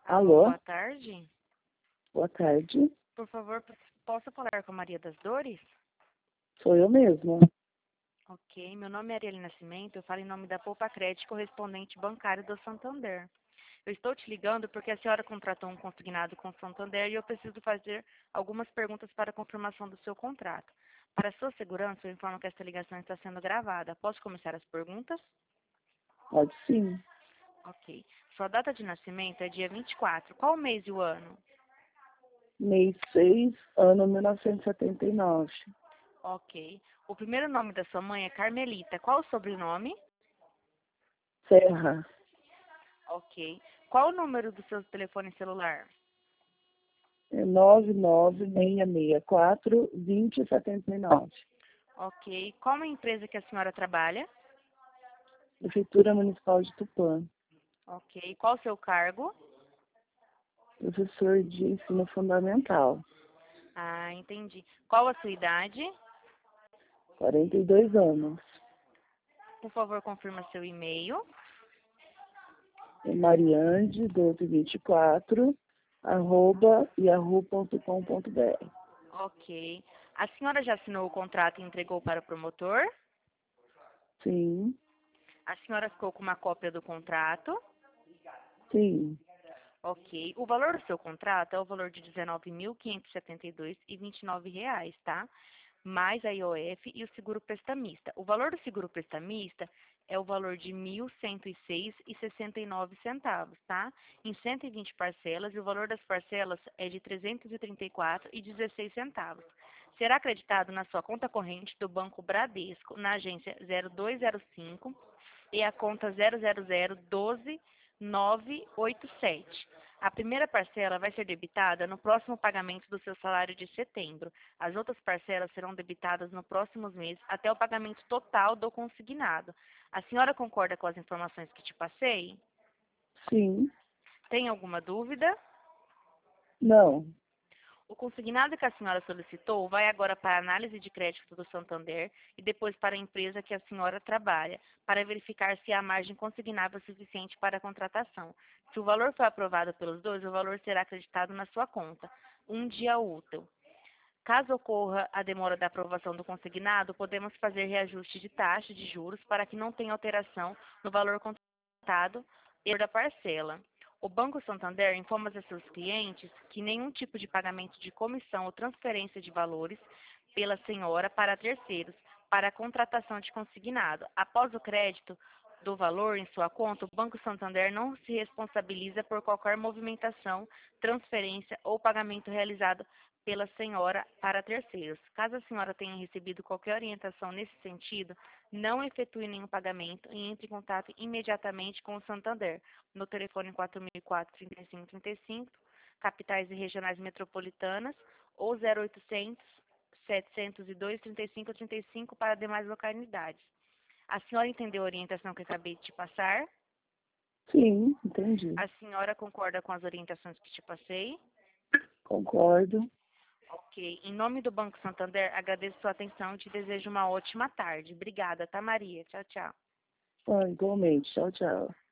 Alô, Alô, boa tarde. boa tarde. Por favor, posso falar com a Maria das Dores? Sou eu mesma. Ok, meu nome é Arielle Nascimento, eu falo em nome da Poupa Crédito, correspondente bancário do Santander. Eu estou te ligando porque a senhora contratou um consignado com o Santander e eu preciso fazer algumas perguntas para a confirmação do seu contrato. Para sua segurança, eu informo que esta ligação está sendo gravada. Posso começar as perguntas? Pode sim. Ok. Sua data de nascimento é dia 24. Qual o mês e o ano? Mês 6, ano 1979. Ok. O primeiro nome da sua mãe é Carmelita. Qual o sobrenome? Serra, Ok. Qual o número do seu telefone celular? é 99664-2079. Ok. Qual a empresa que a senhora trabalha? Prefeitura Municipal de Tupã. Ok. Qual o seu cargo? Professor de ensino fundamental. Ah, entendi. Qual a sua idade? 42 anos. Por favor, confirma seu e-mail. É Mariande, 1224, @yahoo.com.br. Ok. A senhora já assinou o contrato e entregou para o promotor? Sim, A senhora ficou com uma cópia do contrato? sim, Ok. O valor do seu contrato é o valor de R$ 19.572,29, tá? Mais a IOF e o seguro prestamista. O valor do seguro prestamista é o valor de R$ 1.106,69, tá? Em 120 parcelas, e o valor das parcelas é de R$ 334,16. Será acreditado na sua conta corrente do Banco Bradesco, na agência 0205 e a conta 00012.987. A primeira parcela vai ser debitada no próximo pagamento do seu salário de setembro. As outras parcelas serão debitadas no próximos meses até o pagamento total do consignado. A senhora concorda com as informações que te passei? sim, Tem alguma dúvida? não, O consignado que a senhora solicitou vai agora para a análise de crédito do Santander e depois para a empresa que a senhora trabalha, para verificar se há margem consignável suficiente para a contratação. Se o valor for aprovado pelos dois, o valor será acreditado na sua conta, um dia útil. Caso ocorra a demora da aprovação do consignado, podemos fazer reajuste de taxa de juros para que não tenha alteração no valor contratado e da parcela. O Banco Santander informa a seus clientes que nenhum tipo de pagamento de comissão ou transferência de valores pela senhora para terceiros para a contratação de consignado. Após o crédito do valor em sua conta, o Banco Santander não se responsabiliza por qualquer movimentação, transferência ou pagamento realizado pela senhora para terceiros. Caso a senhora tenha recebido qualquer orientação nesse sentido, não efetue nenhum pagamento e entre em contato imediatamente com o Santander, no telefone 4004-3535, capitais e regionais metropolitanas, ou 0800 702 3535 para demais localidades. A senhora entendeu a orientação que eu acabei de te passar? sim, entendi. A senhora concorda com as orientações que te passei? Concordo. Ok. Em nome do Banco Santander, agradeço sua atenção e te desejo uma ótima tarde. Obrigada, tá, Maria? Tchau, tchau. Ah, igualmente. Tchau, tchau.